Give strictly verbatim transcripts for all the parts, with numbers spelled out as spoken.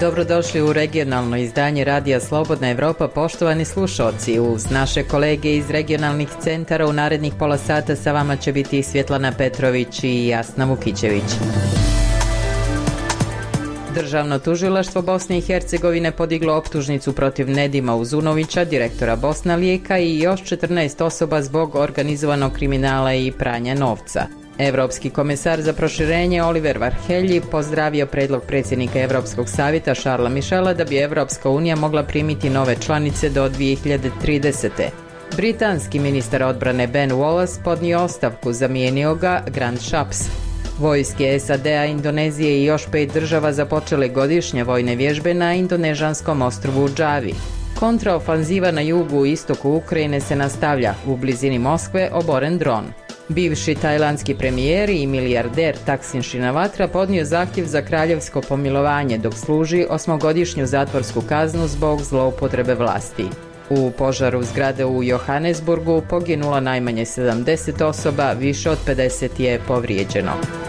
Dobrodošli u regionalno izdanje Radija Slobodna Evropa, poštovani slušalci. Uz naše kolege iz regionalnih centara u narednih pola sata sa vama će biti Svjetlana Petrović i Jasna Vukićević. Državno tužilaštvo Bosne i Hercegovine podiglo optužnicu protiv Nedima Uzunovića, direktora Bosna Lijeka, i još četrnaest osoba zbog organizovanog kriminala i pranja novca. Evropski komesar za proširenje Oliver Varhelyi pozdravio predlog predsjednika Europskog savjeta Charlesa Michela da bi Evropska unija mogla primiti nove članice do dvije hiljade tridesete. Britanski ministar odbrane Ben Wallace podnio ostavku, zamijenio ga Grant Shapps. Vojske S A D-a, Indonezije i još pet država započele godišnje vojne vježbe na indonežanskom ostrvu Džavi. Kontraofanziva na jugu i istoku Ukrajine se nastavlja. U blizini Moskve oboren dron. Bivši tajlandski premijer i milijarder Thaksin Shinawatra podnio zahtjev za kraljevsko pomilovanje dok služi osmogodišnju zatvorsku kaznu zbog zloupotrebe vlasti. U požaru zgrade u Johannesburgu poginulo najmanje sedamdeset osoba, više od pedeset je povrijeđeno.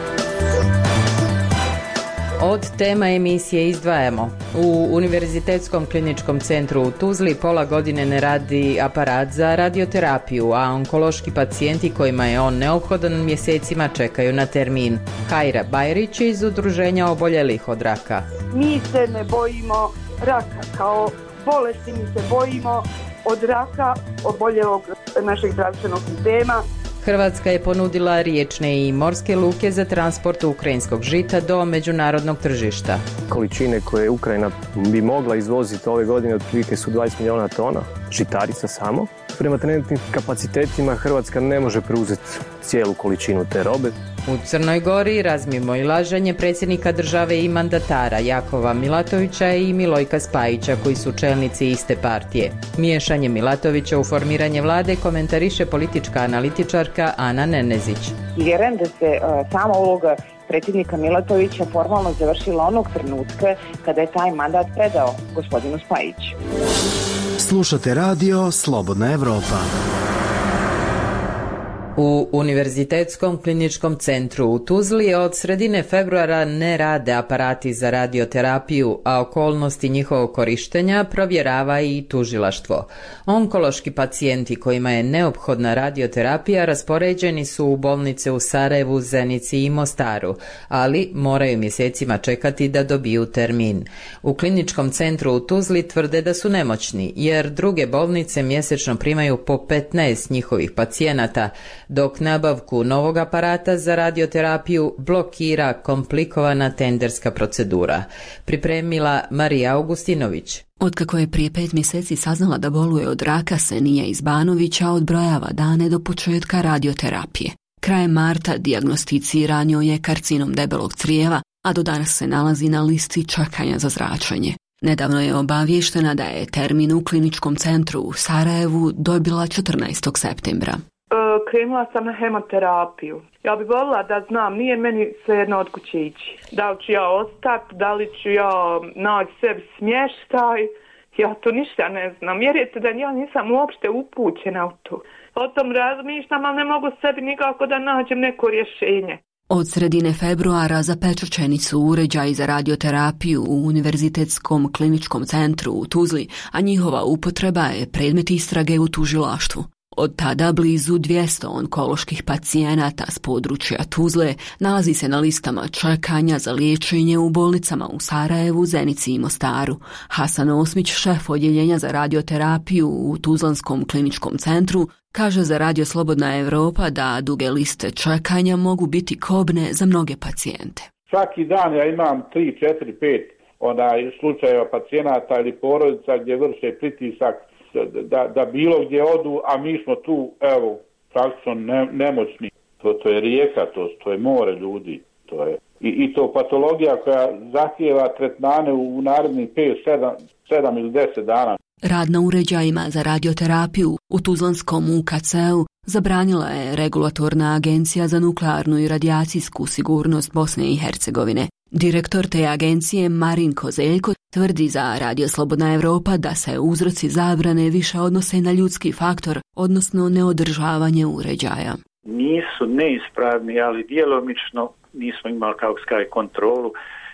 Od tema emisije izdvajamo. U Univerzitetskom kliničkom centru u Tuzli pola godine ne radi aparat za radioterapiju, a onkološki pacijenti kojima je on neophodan mjesecima čekaju na termin. Hajra Bajrić iz Udruženja oboljelih od raka. Mi se ne bojimo raka kao bolesti, mi se bojimo od raka oboljelog našeg zdravstvenog sistema. Hrvatska je ponudila riječne i morske luke za transport ukrajinskog žita do međunarodnog tržišta. Količine koje Ukrajina bi mogla izvoziti ove godine otprilike su dvadeset milijuna tona žitarica samo. Prema trenutnim kapacitetima Hrvatska ne može preuzeti cijelu količinu te robe. U Crnoj Gori razmimo i lažanje predsjednika države i mandatara Jakova Milatovića i Milojka Spajića, koji su čelnici iste partije. Miješanje Milatovića u formiranje vlade komentariše politička analitičarka Ana Nenezić. Vjerujem da se uh, sama uloga predsjednika Milatovića formalno završila onog trenutka kada je taj mandat predao gospodinu Spajiću. Slušate radio Slobodna Evropa. U Univerzitetskom kliničkom centru u Tuzli od sredine februara ne rade aparati za radioterapiju, a okolnosti njihovog korištenja provjerava i tužilaštvo. Onkološki pacijenti kojima je neophodna radioterapija raspoređeni su u bolnice u Sarajevu, Zenici i Mostaru, ali moraju mjesecima čekati da dobiju termin. U kliničkom centru u Tuzli tvrde da su nemoćni, jer druge bolnice mjesečno primaju po petnaest njihovih pacijenata, dok nabavku novog aparata za radioterapiju blokira komplikovana tenderska procedura. Pripremila Marija Augustinović. Otkako je prije pet mjeseci saznala da boluje od raka, Senija iz Banovića odbrojava dane do početka radioterapije. Krajem marta dijagnosticiran joj je karcinom debelog crijeva, a do danas se nalazi na listi čekanja za zračenje. Nedavno je obavještena da je termin u kliničkom centru u Sarajevu dobila četrnaestog septembra. Krenula sam na hemoterapiju. Ja bih volila da znam, nije meni svejedno od kuće ići. Da li ću ja ostati, da li ću ja naći sebi smještaj, ja to ništa ne znam. Vjerujete da ja nisam uopšte upućena u to. O tom razmišljam, ali ne mogu sebi nikako da nađem neko rješenje. Od sredine februara zapečaćeni su uređaji za radioterapiju u Univerzitetskom kliničkom centru u Tuzli, a njihova upotreba je predmet istrage u tužilaštvu. Od tada blizu dvjesto onkoloških pacijenata s područja Tuzle nalazi se na listama čekanja za liječenje u bolnicama u Sarajevu, Zenici i Mostaru. Hasan Osmić, šef odjeljenja za radioterapiju u Tuzlanskom kliničkom centru, kaže za Radio Slobodna Evropa da duge liste čekanja mogu biti kobne za mnoge pacijente. Svaki dan ja imam tri, četiri, pet onaj slučajeva pacijenata ili porodica gdje vrše pritisak Da, da bilo gdje odu, a mi smo tu, evo, praktično ne, nemoćni. To, to je rijeka, to, to je more ljudi. To je. I, I to patologija koja zahtijeva tretmane u narednih pet, sedam ili deset dana. Rad na uređajima za radioterapiju u Tuzlanskom U K C-u zabranila je Regulatorna agencija za nuklearnu i radijacijsku sigurnost Bosne i Hercegovine. Direktor te agencije Marin Kozeljko tvrdi za Radio Slobodna Evropa da se uzroci zabrane više odnose na ljudski faktor, odnosno neodržavanje uređaja. Nisu neispravni, ali djelomično nismo imali kao skaj kontrolu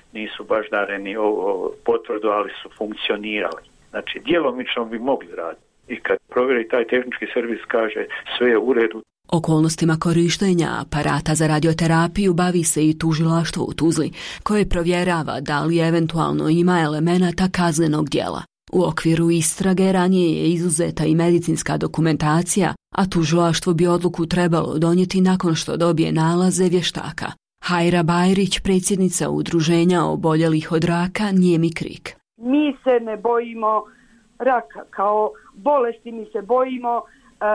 nisu baždareni o potvrdu, ali su funkcionirali. Znači, djelomično bi mogli raditi. I kad provjeri taj tehnički servis, kaže sve je u redu. Okolnostima korištenja aparata za radioterapiju bavi se i tužilaštvo u Tuzli, koje provjerava da li eventualno ima elemenata kaznenog djela. U okviru istrage ranije je izuzeta i medicinska dokumentacija, a tužilaštvo bi odluku trebalo donijeti nakon što dobije nalaze vještaka. Hajra Bajrić, predsjednica udruženja oboljelih od raka Nijemi krik. Mi se ne bojimo raka, kao bolesti mi se bojimo uh,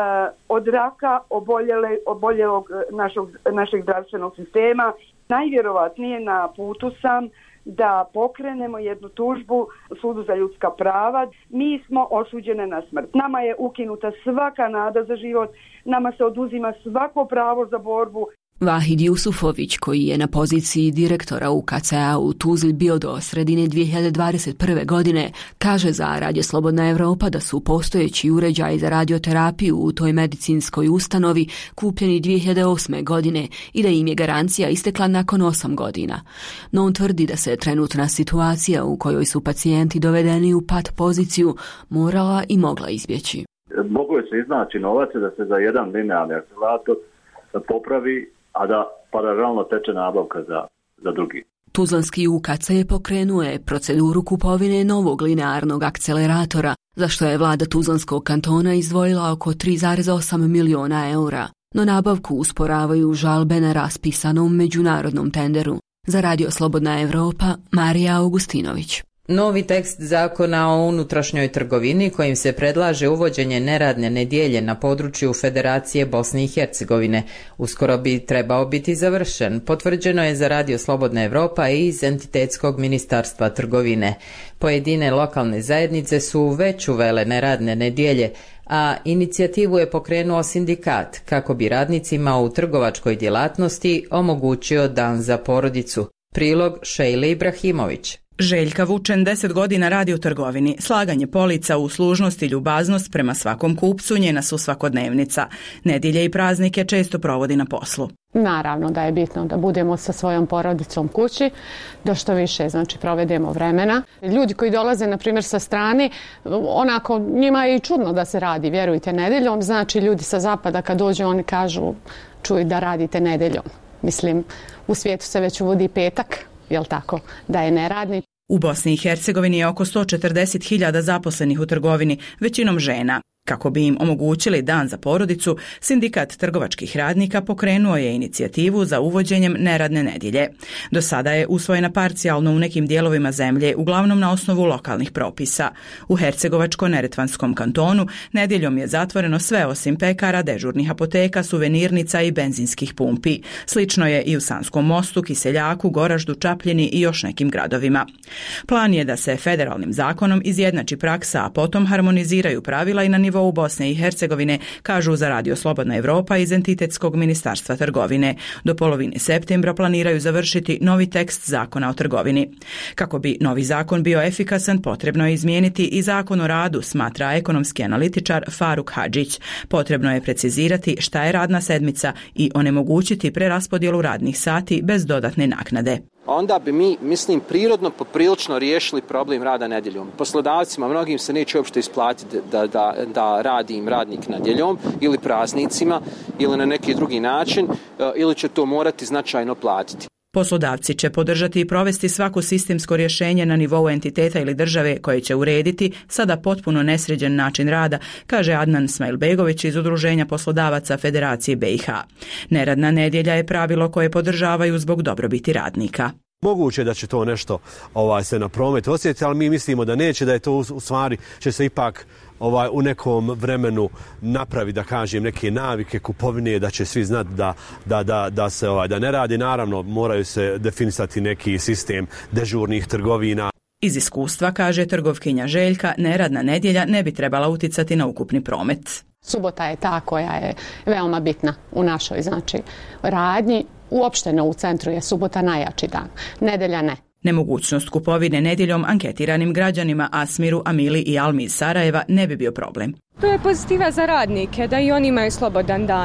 od raka oboljele, oboljelog našeg, našeg zdravstvenog sistema. Najvjerovatnije na putu sam da pokrenemo jednu tužbu Sudu za ljudska prava. Mi smo osuđene na smrt. Nama je ukinuta svaka nada za život, nama se oduzima svako pravo za borbu. Vahid Jusufović, koji je na poziciji direktora U K C A u Tuzli bio do sredine dvije hiljade dvadeset prve. godine, kaže za Radio Slobodna Evropa da su postojeći uređaji za radioterapiju u toj medicinskoj ustanovi kupljeni dvije hiljade osme. godine i da im je garancija istekla nakon osam godina. No on tvrdi da se trenutna situacija u kojoj su pacijenti dovedeni u pat poziciju morala i mogla izbjeći. Moglo je se iznaći novac da se za jedan linearni akcelerator popravi, a da paralelno teče nabavka za, za drugi. Tuzlanski U K C pokrenuo je proceduru kupovine novog linearnog akceleratora, za što je vlada Tuzlanskog kantona izdvojila oko tri zarez osam miliona eura. No nabavku usporavaju žalbe na raspisanom međunarodnom tenderu. Za Radio Slobodna Evropa, Marija Augustinović. Novi tekst zakona o unutrašnjoj trgovini kojim se predlaže uvođenje neradne nedjelje na području Federacije Bosne i Hercegovine uskoro bi trebao biti završen, potvrđeno je za Radio Slobodna Evropa i iz Entitetskog ministarstva trgovine. Pojedine lokalne zajednice su već uvele neradne nedjelje, a inicijativu je pokrenuo sindikat kako bi radnicima u trgovačkoj djelatnosti omogućio dan za porodicu. Prilog Šejle Ibrahimović. Željka Vučen deset godina radi u trgovini. Slaganje polica, uslužnost i ljubaznost prema svakom kupcu njena su svakodnevnica. Nedjelje i praznike često provodi na poslu. Naravno da je bitno da budemo sa svojom porodicom kući, da što više znači provedemo vremena. Ljudi koji dolaze na primjer sa strane, onako njima je i čudno da se radi, vjerujte, nedjeljom. Znači ljudi sa zapada kad dođu oni kažu čuj da radite nedjeljom. Mislim, u svijetu se već uvodi petak, jel tako, da je neradni. U Bosni i Hercegovini je oko sto četrdeset hiljada zaposlenih u trgovini, većinom žena. Kako bi im omogućili dan za porodicu, sindikat trgovačkih radnika pokrenuo je inicijativu za uvođenjem neradne nedjelje. Do sada je usvojena parcijalno u nekim dijelovima zemlje, uglavnom na osnovu lokalnih propisa. U Hercegovačko-neretvanskom kantonu nedjeljom je zatvoreno sve osim pekara, dežurnih apoteka, suvenirnica i benzinskih pumpi. Slično je i u Sanskom Mostu, Kiseljaku, Goraždu, Čapljini i još nekim gradovima. Plan je da se federalnim zakonom izjednači praksa, a potom harmoniziraju pravila i na nivou u Bosne i Hercegovine, kažu za Radio Slobodna Evropa iz Entitetskog ministarstva trgovine. Do polovine septembra planiraju završiti novi tekst zakona o trgovini. Kako bi novi zakon bio efikasan, potrebno je izmijeniti i zakon o radu, smatra ekonomski analitičar Faruk Hadžić. Potrebno je precizirati šta je radna sedmica i onemogućiti preraspodjelu radnih sati bez dodatne naknade. Onda bi mi, mislim, prirodno poprilično riješili problem rada nedjeljom. Poslodavcima, mnogim se neće uopšte isplatiti da, da, da radi im radnik nedjeljom ili praznicima ili na neki drugi način, ili će to morati značajno platiti. Poslodavci će podržati i provesti svako sistemsko rješenje na nivou entiteta ili države koje će urediti sada potpuno nesređen način rada, kaže Adnan Smajlbegović iz Udruženja poslodavaca Federacije B i H. Neradna nedjelja je pravilo koje podržavaju zbog dobrobiti radnika. Moguće da će to nešto ovaj, se na promet osjetiti, ali mi mislimo da neće, da je to u, u stvari će se ipak ovaj, u nekom vremenu napravi, da kažem, neke navike kupovine, da će svi znati da, da, da, da se ovaj, da ne radi. Naravno, moraju se definisati neki sistem dežurnih trgovina. Iz iskustva, kaže trgovkinja Željka, neradna nedjelja ne bi trebala uticati na ukupni promet. Subota je ta koja je veoma bitna u našoj znači radnji. Uopšteno u centru je subota najjači dan, nedjelja ne. Nemogućnost kupovine nedjeljom anketiranim građanima Asmiru, Amili i Almi iz Sarajeva ne bi bio problem. To je pozitiva za radnike, da i oni imaju slobodan dan.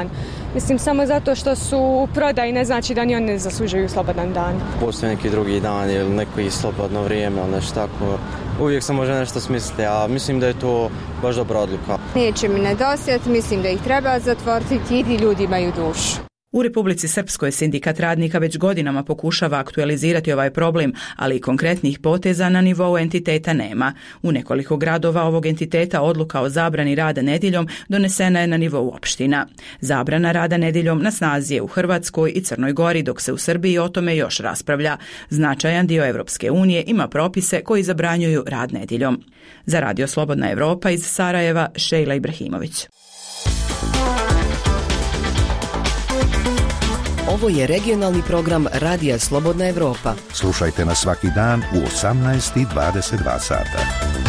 Mislim, samo zato što su u prodaji ne znači da ni oni ne zaslužuju slobodan dan. Postoji neki drugi dan ili neko i slobodno vrijeme ili nešto tako. Uvijek se može nešto smisliti, a mislim da je to baš dobra odluka. Neće mi nedosjet, mislim da ih treba zatvoriti i ti ljudi imaju dušu. U Republici Srpskoj sindikat radnika već godinama pokušava aktualizirati ovaj problem, ali i konkretnih poteza na nivou entiteta nema. U nekoliko gradova ovog entiteta odluka o zabrani rada nedjeljom donesena je na nivou opština. Zabrana rada nedjeljom na snazi je u Hrvatskoj i Crnoj Gori, dok se u Srbiji o tome još raspravlja. Značajan dio Evropske unije ima propise koji zabranjuju rad nedjeljom. Za Radio Slobodna Evropa iz Sarajeva, Šejla Ibrahimović. Ovo je regionalni program Radija Slobodna Evropa. Slušajte nas svaki dan u osamnaest i dvadeset dva sata.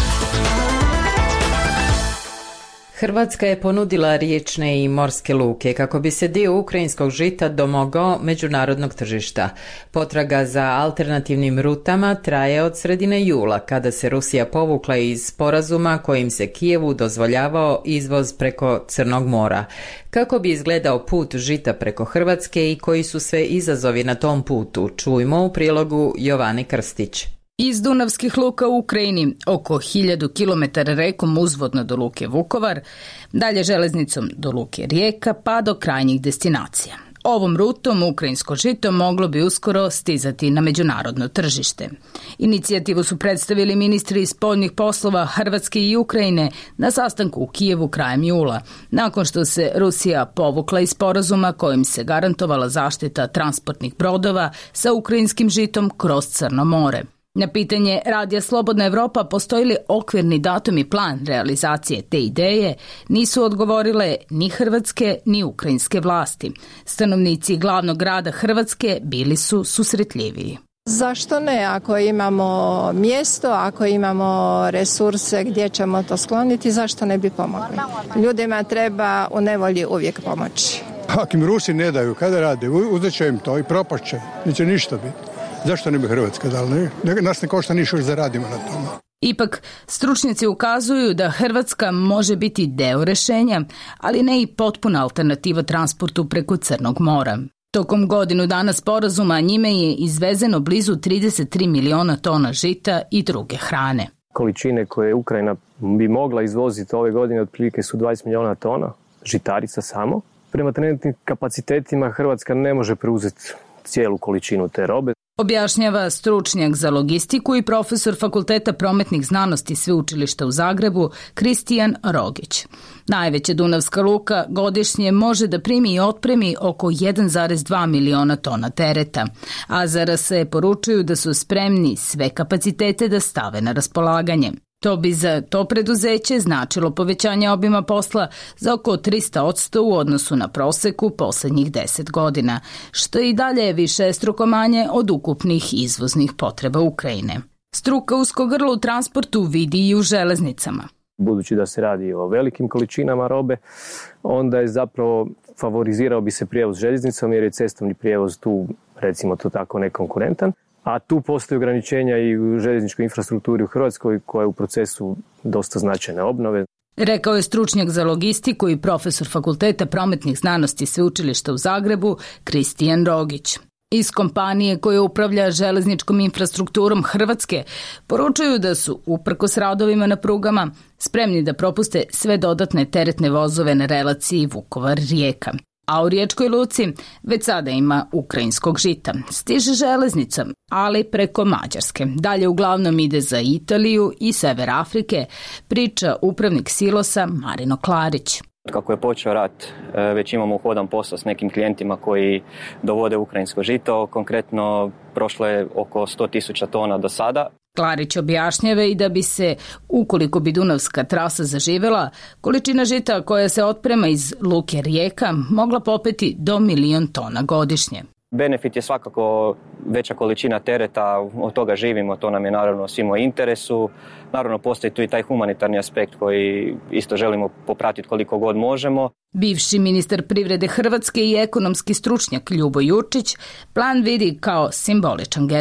Hrvatska je ponudila riječne i morske luke kako bi se dio ukrajinskog žita domogao međunarodnog tržišta. Potraga za alternativnim rutama traje od sredine jula, kada se Rusija povukla iz sporazuma kojim se Kijevu dozvoljavao izvoz preko Crnog mora. Kako bi izgledao put žita preko Hrvatske i koji su sve izazovi na tom putu, čujmo u prilogu Jovane Krstić. Iz Dunavskih luka u Ukrajini, oko hiljadu kilometara rekom uzvodno do luke Vukovar, dalje železnicom do luke Rijeka pa do krajnjih destinacija. Ovom rutom ukrajinsko žito moglo bi uskoro stizati na međunarodno tržište. Inicijativu su predstavili ministri spoljnih poslova Hrvatske i Ukrajine na sastanku u Kijevu krajem jula, nakon što se Rusija povukla iz sporazuma kojim se garantovala zaštita transportnih brodova sa ukrajinskim žitom kroz Crno more. Na pitanje Radija Slobodna Evropa postoji li okvirni datum i plan realizacije te ideje, nisu odgovorile ni hrvatske ni ukrajinske vlasti. Stanovnici glavnog grada Hrvatske bili su susretljiviji. Zašto ne? Ako imamo mjesto, ako imamo resurse gdje ćemo to skloniti, zašto ne bi pomogli? Ljudima treba u nevolji uvijek pomoći. Ako im Rusi ne daju, kada rade, uzet će im to i propašće, neće ništa biti. Zašto ne bi Hrvatska dala? Ne? Nas ne košta ništa, još zaradimo na tome. Ipak, stručnjaci ukazuju da Hrvatska može biti deo rješenja, ali ne i potpuna alternativa transportu preko Crnog mora. Tokom godinu dana sporazuma njime je izvezeno blizu trideset tri miliona tona žita i druge hrane. Količine koje Ukrajina bi mogla izvoziti ove godine otprilike su dvadeset miliona tona žitarica samo. Prema trenutnim kapacitetima Hrvatska ne može preuzeti cijelu količinu te robe. Objašnjava stručnjak za logistiku i profesor Fakulteta prometnih znanosti Sveučilišta u Zagrebu Kristijan Rogić. Najveća dunavska luka godišnje može da primi i otpremi oko jedan zarez dva miliona tona tereta, a Z R S poručuju da su spremni sve kapacitete da stave na raspolaganje. To bi za to preduzeće značilo povećanje obima posla za oko tristo posto u odnosu na proseku posljednjih deset godina, što i dalje je višestruko manje od ukupnih izvoznih potreba Ukrajine. Struka usko grlo u transportu vidi i u železnicama. Budući da se radi o velikim količinama robe, onda je zapravo favorizirao bi se prijevoz željeznicom jer je cestovni prijevoz tu, recimo to tako, nekonkurentan. A tu postoje ograničenja i u željezničkoj infrastrukturi u Hrvatskoj koja je u procesu dosta značajne obnove. Rekao je stručnjak za logistiku i profesor Fakulteta prometnih znanosti Sveučilišta u Zagrebu Kristijan Rogić. Iz kompanije koja upravlja železničkom infrastrukturom Hrvatske poručuju da su, uprkos radovima na prugama, spremni da propuste sve dodatne teretne vozove na relaciji Vukovar-Rijeka. A u Riječkoj luci već sada ima ukrajinskog žita. Stiže železnicom, ali preko Mađarske. Dalje uglavnom ide za Italiju i sever Afrike, priča upravnik silosa Marino Klarić. Kako je počeo rat, već imamo uhodan posao s nekim klijentima koji dovode ukrajinsko žito. Konkretno prošlo je oko sto tisuća tona do sada. Klarić objašnjava i da bi se, ukoliko bi dunavska trasa zaživela, količina žita koja se otprema iz luke Rijeka mogla popeti do milion tona godišnje. Benefit je svakako veća količina tereta, od toga živimo, to nam je naravno svima u interesu. Naravno postoji tu i taj humanitarni aspekt koji isto želimo popratiti koliko god možemo. Bivši ministar privrede Hrvatske i ekonomski stručnjak Ljubo Jurčić plan vidi kao simboličan gest.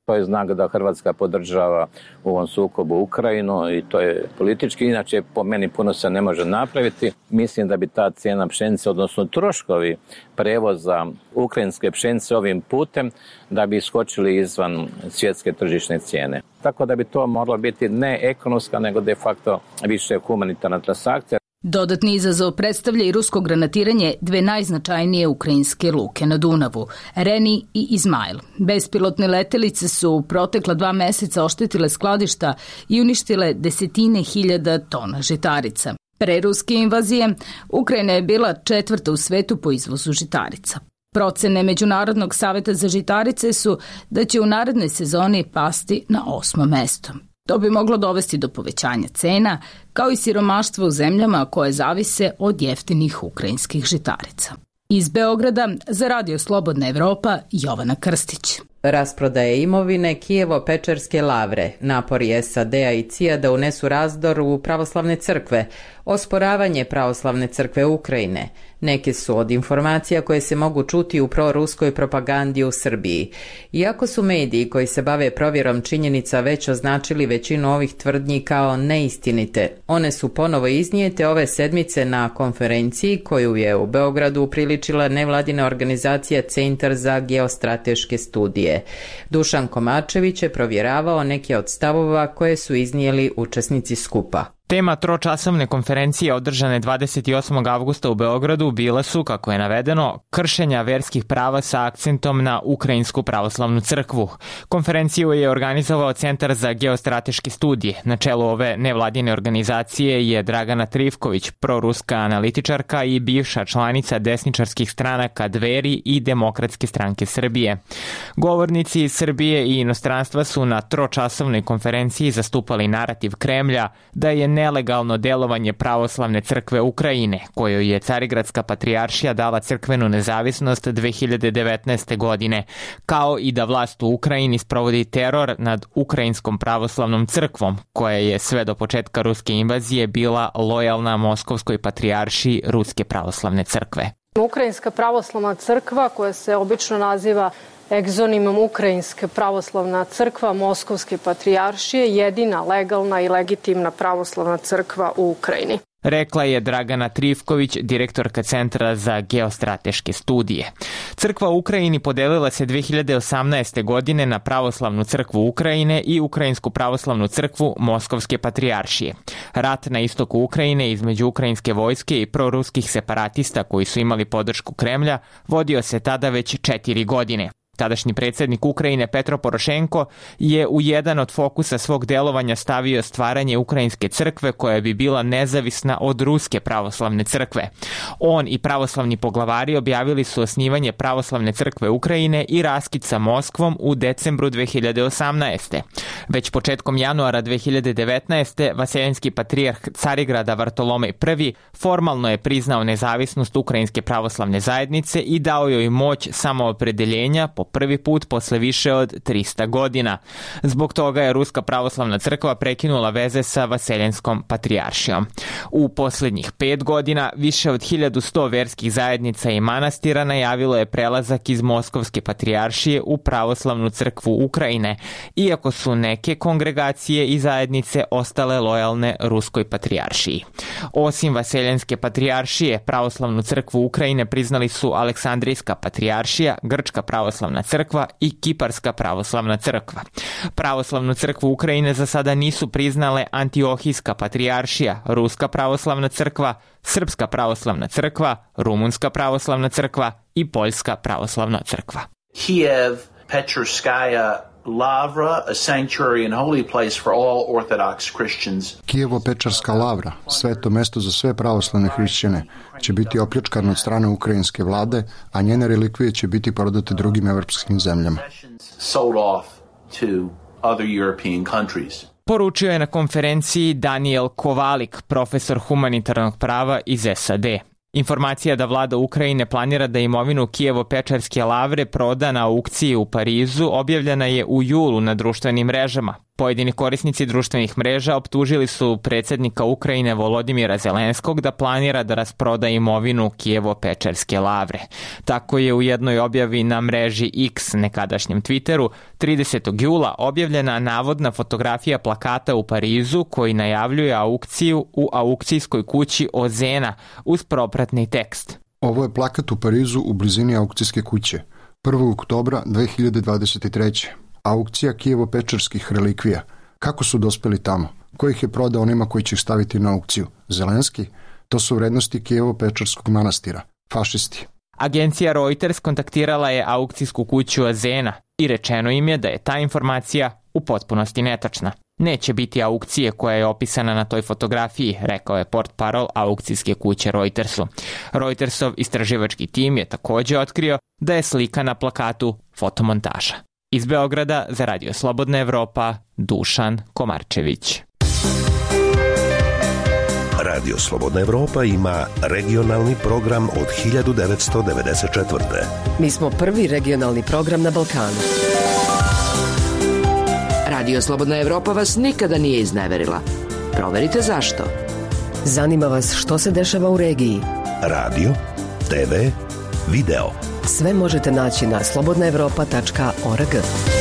To je znak da Hrvatska podržava u ovom sukobu Ukrajinu i to je politički. Inače, po meni puno se ne može napraviti. Mislim da bi ta cijena pšenice, odnosno troškovi prevoza ukrajinske pšenice ovim putem, da bi iskočili izvan svjetske tržišne cijene. Tako da bi to moralo biti ne ekonomska, nego de facto više humanitarna transakcija. Dodatni izazov predstavlja i rusko granatiranje dve najznačajnije ukrajinske luke na Dunavu, Reni i Izmail. Bespilotne letelice su protekla dva meseca oštetile skladišta i uništile desetine hiljada tona žitarica. Pre ruske invazije, Ukrajina je bila četvrta u svetu po izvozu žitarica. Procene Međunarodnog saveta za žitarice su da će u narednoj sezoni pasti na osmo mesto. To bi moglo dovesti do povećanja cena, kao i siromaštva u zemljama koje zavise od jeftinih ukrajinskih žitarica. Iz Beograda za Radio Slobodna Evropa, Jovana Krstić. Rasprodaje imovine Kijevo-Pečerske lavre, napori S A D-a i C I A da unesu razdor u pravoslavne crkve, osporavanje pravoslavne crkve Ukrajine. Neke su od informacija koje se mogu čuti u proruskoj propagandi u Srbiji. Iako su mediji koji se bave provjerom činjenica već označili većinu ovih tvrdnji kao neistinite, one su ponovo iznijete ove sedmice na konferenciji koju je u Beogradu upriličila nevladina organizacija Centar za geostrateške studije. Dušan Komačević je provjeravao neke od stavova koje su iznijeli učesnici skupa. Tema tročasovne konferencije održane dvadeset osmog avgusta u Beogradu bila su, kako je navedeno, kršenja verskih prava sa akcentom na Ukrajinsku pravoslavnu crkvu. Konferenciju je organizovao Centar za geostrateške studije. Na čelu ove nevladine organizacije je Dragana Trivković, proruska analitičarka i bivša članica desničarskih stranaka Dveri i Demokratske stranke Srbije. Govornici iz Srbije i inostranstva su na tročasovnoj konferenciji zastupali narativ Kremlja da je nelegalno delovanje pravoslavne crkve Ukrajine, kojoj je Carigradska patrijaršija dala crkvenu nezavisnost dve hiljade devetnaeste. godine, kao i da vlast u Ukrajini sprovodi teror nad Ukrajinskom pravoslavnom crkvom, koja je sve do početka ruske invazije bila lojalna Moskovskoj patrijaršiji Ruske pravoslavne crkve. Ukrajinska pravoslavna crkva, koja se obično naziva egzonimom Ukrajinske pravoslavna crkva Moskovske patrijaršije, jedina legalna i legitimna pravoslavna crkva u Ukrajini. Rekla je Dragana Trivković, direktorka Centra za geostrateške studije. Crkva u Ukrajini podelila se dve hiljade osamnaeste. godine na pravoslavnu crkvu Ukrajine i Ukrajinsku pravoslavnu crkvu Moskovske patrijaršije. Rat na istoku Ukrajine između ukrajinske vojske i proruskih separatista koji su imali podršku Kremlja vodio se tada već četiri godine. Tadašnji predsjednik Ukrajine Petro Porošenko je u jedan od fokusa svog delovanja stavio stvaranje Ukrajinske crkve koja bi bila nezavisna od Ruske pravoslavne crkve. On i pravoslavni poglavari objavili su osnivanje pravoslavne crkve Ukrajine i raskid sa Moskvom u decembru dve hiljade osamnaeste. Već početkom januara dve hiljade devetnaeste. Vaseljenski patrijarh Carigrada Vartolomej I formalno je priznao nezavisnost Ukrajinske pravoslavne zajednice i dao joj moć samoopredeljenja po prvi put posle više od trista godina. Zbog toga je Ruska pravoslavna crkva prekinula veze sa Vaseljenskom patrijaršijom. U posljednjih pet godina više od hiljadu sto verskih zajednica i manastira najavilo je prelazak iz Moskovske patrijaršije u pravoslavnu crkvu Ukrajine, iako su neke kongregacije i zajednice ostale lojalne Ruskoj patrijaršiji. Osim Vaseljenske patrijaršije, pravoslavnu crkvu Ukrajine priznali su Aleksandrijska patrijaršija, Grčka pravoslavna crkva i Kiparska pravoslavna crkva. Pravoslavnu crkvu Ukrajine za sada nisu priznale Antiohijska patrijaršija, Ruska pravoslavna crkva, Srpska pravoslavna crkva, Rumunska pravoslavna crkva i Poljska pravoslavna crkva. Kiev Pečerskaja Lavra, a sanctuary and holy place for all Orthodox Christians. Kijevo-Pečerska lavra, sveto mesto za sve pravoslavne hrišćane, će biti opljačkano od strane ukrajinske vlade, a njene relikvije će biti prodate drugim evropskim zemljama. Sold off to other European countries. Poručio je na konferenciji Daniel Kovalik, profesor humanitarnog prava iz S A D. Informacija da vlada Ukrajine planira da imovinu Kijevo-Pečerske lavre proda na aukciji u Parizu objavljena je u julu na društvenim mrežama. Pojedini korisnici društvenih mreža optužili su predsjednika Ukrajine Volodimira Zelenskog da planira da rasproda imovinu Kijevo-Pečerske lavre. Tako je u jednoj objavi na mreži X, nekadašnjem Twitteru, tridesetog jula objavljena navodna fotografija plakata u Parizu koji najavljuje aukciju u aukcijskoj kući Ozena uz propratni tekst. Ovo je plakat u Parizu u blizini aukcijske kuće. prvog oktobra dve hiljade dvadeset treće. Aukcija Kijevo-Pečerskih relikvija. Kako su dospeli tamo? Ko ih je prodao onima koji će ih staviti na aukciju? Zelenski? To su vrednosti Kijevo-Pečerskog manastira. Fašisti. Agencija Reuters kontaktirala je aukcijsku kuću Ozena i rečeno im je da je ta informacija u potpunosti netačna. Neće biti aukcije koja je opisana na toj fotografiji, rekao je portparol aukcijske kuće Reutersu. Reutersov istraživački tim je također otkrio da je slika na plakatu fotomontaža. Iz Beograda za Radio Slobodna Evropa, Dušan Komarčević. Radio Slobodna Evropa ima regionalni program od hiljadu devetsto devedeset četvrte. Mi smo prvi regionalni program na Balkanu. Radio Slobodna Evropa vas nikada nije izneverila. Proverite zašto. Zanima vas što se dešava u regiji. Radio, te ve, video. Sve možete naći na slobodna evropa tačka org.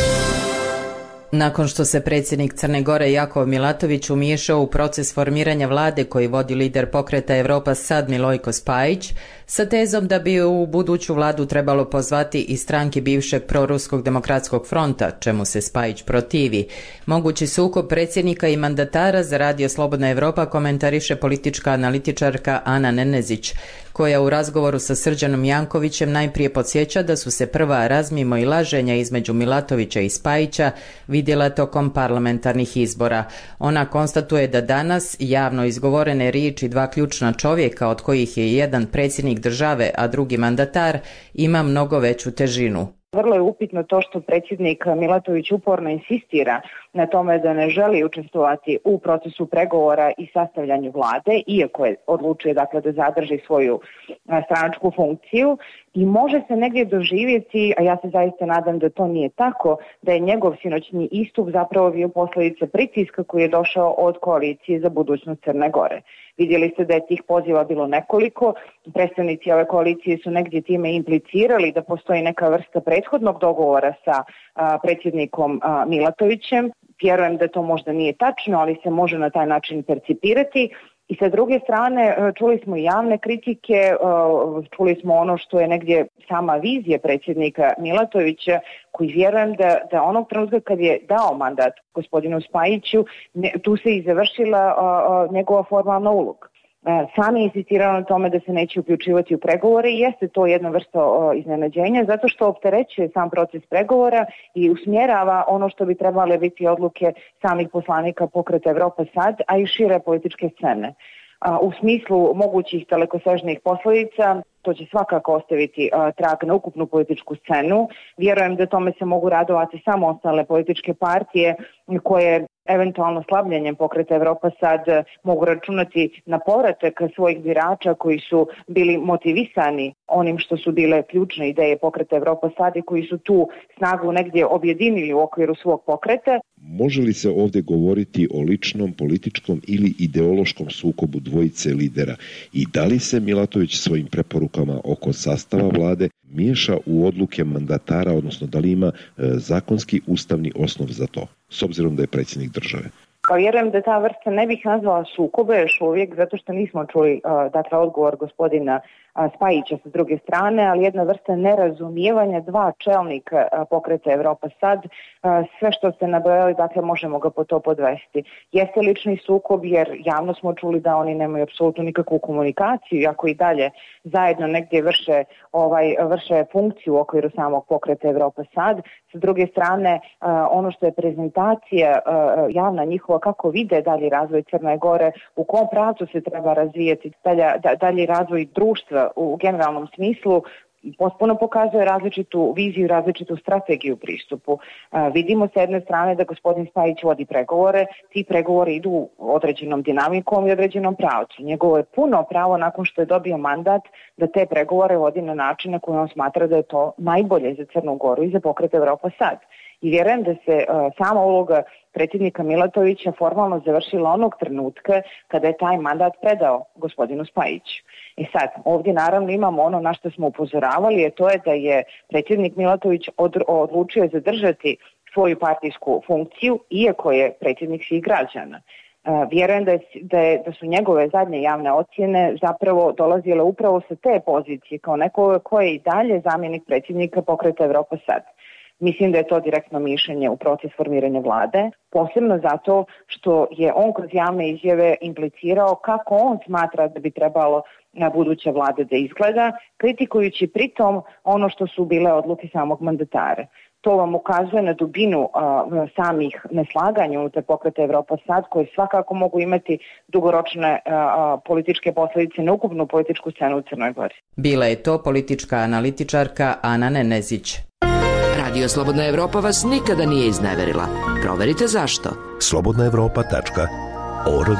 Nakon što se predsjednik Crne Gore Jakov Milatović umiješao u proces formiranja vlade koji vodi lider pokreta Evropa Sad Milojko Spajić, sa tezom da bi u buduću vladu trebalo pozvati i stranke bivšeg proruskog demokratskog fronta, čemu se Spajić protivi. Mogući sukob predsjednika i mandatara za Radio Slobodna Evropa komentariše politička analitičarka Ana Nenezić, koja u razgovoru sa Srđanom Jankovićem najprije podsjeća da su se prva razmimo i laženja između Milatovića i Spajića vidjela tokom parlamentarnih izbora. Ona konstatuje da danas javno izgovorene riječi dva ključna čovjeka, od kojih je jedan predsjednik države, a drugi mandatar, ima mnogo veću težinu. Vrlo je upitno to što predsjednik Milatović uporno insistira na tome da ne želi učestvovati u procesu pregovora i sastavljanju vlade, iako je odlučio dakle da zadrži svoju stranačku funkciju, i može se negdje doživjeti, a ja se zaista nadam da to nije tako, da je njegov sinoćni istup zapravo bio posljedica pritiska koji je došao od koalicije za budućnost Crne Gore. Vidjeli ste da je tih poziva bilo nekoliko, predstavnici ove koalicije su negdje time implicirali da postoji neka vrsta prethodnog dogovora sa a, predsjednikom a, Milatovićem. Vjerujem da to možda nije tačno, ali se može na taj način percipirati. I sa druge strane čuli smo i javne kritike, čuli smo ono što je negdje sama vizija predsjednika Milatovića, koji vjerujem da, da onog trenutka kad je dao mandat gospodinu Spajiću, ne, tu se i završila uh, njegova formalna uloga. Sam je insistirao na tome da se neće uključivati u pregovore i jeste to jedna vrsta uh, iznenađenja, zato što opterećuje sam proces pregovora i usmjerava ono što bi trebale biti odluke samih poslanika pokreta Evropa Sad, a i šire političke scene. Uh, u smislu mogućih dalekosežnih posljedica, to će svakako ostaviti uh, trag na ukupnu političku scenu. Vjerujem da tome se mogu radovati samo ostale političke partije koje eventualno slabljenjem pokreta Evropa Sad mogu računati na povratak svojih birača koji su bili motivisani onim što su bile ključne ideje pokreta Evropa Sad i koji su tu snagu negdje objedinili u okviru svog pokreta. Može li se ovdje govoriti o ličnom, političkom ili ideološkom sukobu dvojice lidera i da li se Milatović svojim preporukama oko sastava vlade miješa u odluke mandatara, odnosno da li ima e, zakonski ustavni osnov za to, s obzirom da je predsjednik države? Pa vjerujem da ta vrsta ne bih nazvala sukobe još uvijek, zato što nismo čuli uh, dakle, odgovor gospodina uh, Spajića sa druge strane, ali jedna vrsta nerazumijevanja dva čelnika uh, pokreta Evropa Sad. Uh, sve što ste nabrojali, dakle, možemo ga po to podvesti. Jeste lični sukob, jer javno smo čuli da oni nemaju apsolutno nikakvu komunikaciju, iako i dalje zajedno negdje vrše, ovaj, vrše funkciju u okviru samog pokreta Evropa Sad. Sa druge strane, uh, ono što je prezentacija uh, javna njihova, kako vide dalji razvoj Crne Gore, u kom pravcu se treba razvijati dalje, dalji razvoj društva u generalnom smislu, potpuno pokazuje različitu viziju, različitu strategiju pristupu. A, vidimo s jedne strane da gospodin Spajić vodi pregovore, ti pregovori idu određenom dinamikom i određenom pravcu. Njegovo je puno pravo nakon što je dobio mandat da te pregovore vodi na način na koji on smatra da je to najbolje za Crnu Goru i za pokret Evropa Sad. I vjerujem da se uh, sama uloga predsjednika Milatovića formalno završila onog trenutka kada je taj mandat predao gospodinu Spajiću. I sad, ovdje naravno imamo ono na što smo upozoravali, a to je da je predsjednik Milatović od, odlučio zadržati svoju partijsku funkciju, iako je predsjednik svih građana. Uh, vjerujem da, je, da, je, da su njegove zadnje javne ocjene zapravo dolazile upravo sa te pozicije, kao neko ko je i dalje zamjenik predsjednika Pokreta Evropa sad. Mislim da je to direktno mišljenje u proces formiranja vlade, posebno zato što je on kroz javne izjave implicirao kako on smatra da bi trebalo na buduća vlada da izgleda, kritikujući pritom ono što su bile odluke samog mandatara. To vam ukazuje na dubinu a, samih neslaganja unutar Pokreta Evropa sad, koji svakako mogu imati dugoročne a, a, političke posljedice na ukupnu političku scenu u Crnoj Gori. Bila je to politička analitičarka Ana Nenezić. Radio Slobodna Evropa vas nikada nije izneverila. Proverite zašto. slobodna evropa tačka org.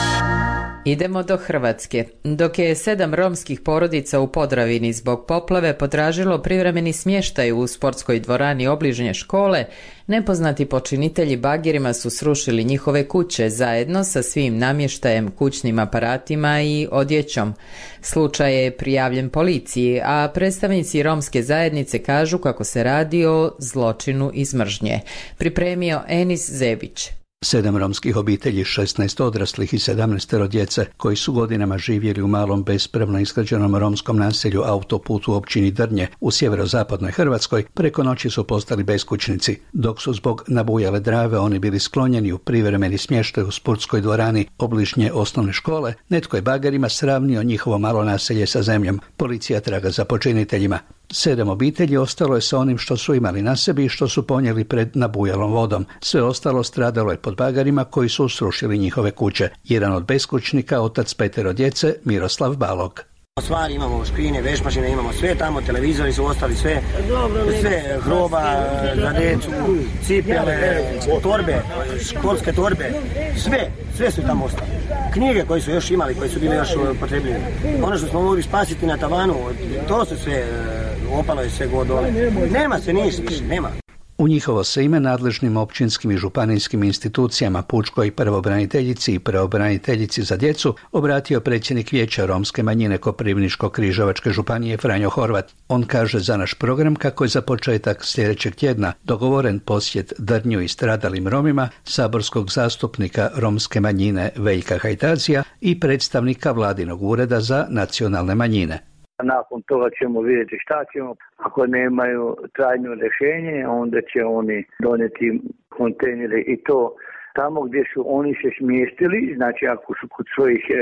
Idemo do Hrvatske. Dok je sedam romskih porodica u Podravini zbog poplave potražilo privremeni smještaj u sportskoj dvorani obližnje škole, nepoznati počinitelji bagirima su srušili njihove kuće zajedno sa svim namještajem, kućnim aparatima i odjećom. Slučaj je prijavljen policiji, a predstavnici romske zajednice kažu kako se radi o zločinu iz mržnje. Pripremio Enis Zebić. Sedam romskih obitelji, šesnaest odraslih i sedamnaest djece koji su godinama živjeli u malom bespravno izgrađenom romskom naselju Autoput u općini Drnje u sjeverozapadnoj Hrvatskoj preko noći su postali beskućnici, dok su zbog nabujale Drave oni bili sklonjeni u privremeni smještaj u sportskoj dvorani obližnje osnovne škole. Netko je bagerima sravnio njihovo malo naselje sa zemljom. Policija traga za počiniteljima. Sedam obitelji ostalo je sa onim što su imali na sebi i što su ponijeli pred nabujalom vodom. Sve ostalo stradalo je pod bagarima koji su srušili njihove kuće. Jedan od beskućnika, otac petero djece, Miroslav Balog. Stvari imamo, škrine, vešmašine, imamo sve tamo, televizori su ostali, sve, sve hroba za djecu, cipele, torbe, školske torbe, sve, sve su tamo ostali. Knjige koje su još imali, koje su bile još potrebljive. Ono što smo mogli spasiti na tavanu, to su sve, opalo je sve god dole. Nema se niš više, nema. U njihovo se ime nadležnim općinskim i županijskim institucijama, pučkoj pravobraniteljici i pravobraniteljici za djecu, obratio predsjednik Vijeća romske manjine Koprivničko-križevačke županije Franjo Horvat. On kaže za naš program kako je za početak sljedećeg tjedna dogovoren posjet Drnju i stradalim Romima, saborskog zastupnika romske manjine Veljka Hajtazija i predstavnika vladinog ureda za nacionalne manjine. Nakon toga ćemo vidjeti šta ćemo. Ako nemaju trajno rješenje, onda će oni donijeti kontejnere i to tamo gdje su oni se smjestili, znači ako su kod svojih e,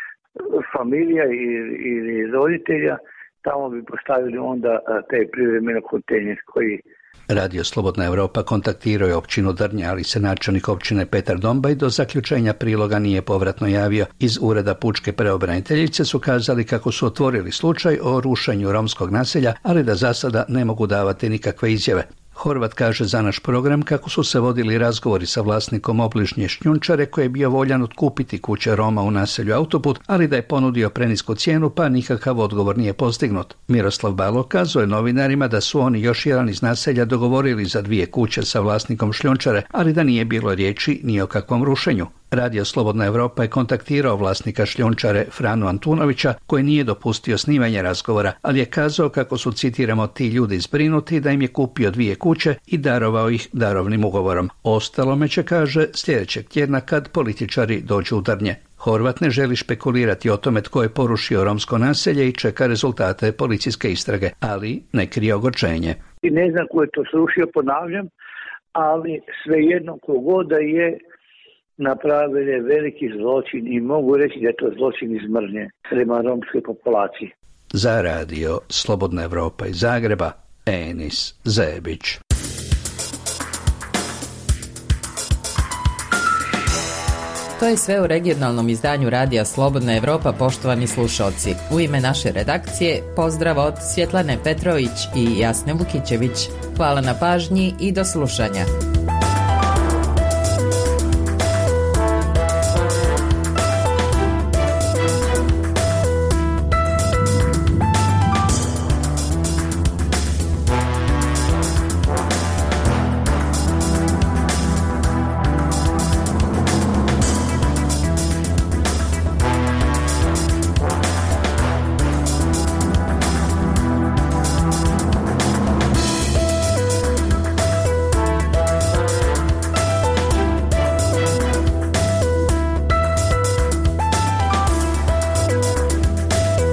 familija ili, ili roditelja, tamo bi postavili onda taj privremeni kontejner koji... Radio Slobodna Evropa kontaktirao je općinu Drnje, ali se načelnik općine Petar Dombaj do zaključenja priloga nije povratno javio. Iz ureda pučke pravobraniteljice su kazali kako su otvorili slučaj o rušenju romskog naselja, ali da za sada ne mogu davati nikakve izjave. Horvat kaže za naš program kako su se vodili razgovori sa vlasnikom obližnje šljunčare koji je bio voljan otkupiti kuće Roma u naselju Autoput, ali da je ponudio prenisku cijenu pa nikakav odgovor nije postignut. Miroslav Balog kazao je novinarima da su oni još jedan iz naselja dogovorili za dvije kuće sa vlasnikom šljunčare, ali da nije bilo riječi ni o kakvom rušenju. Radio Slobodna Evropa je kontaktirao vlasnika šljunčare Franu Antunovića koji nije dopustio snimanje razgovora, ali je kazao kako su, citiramo, ti ljudi zbrinuti da im je kupio dvije kuće i darovao ih darovnim ugovorom. Ostalome će, kaže, sljedećeg tjedna kad političari dođu u Drnje. Horvat ne želi špekulirati o tome tko je porušio romsko naselje i čeka rezultate policijske istrage, ali ne krije ogorčenje. Ne znam ko je to srušio, ponavljam, ali svejedno kogoda je napravili veliki zločin i mogu reći da je to zločin iz mržnje prema romskoj populaciji. Za radio Slobodna Evropa iz Zagreba, Enis Zebić. To je sve u regionalnom izdanju Radija Slobodna Evropa, poštovani slušalci. U ime naše redakcije pozdrav od Svjetlane Petrović i Jasne Vukićević. Hvala na pažnji i do slušanja.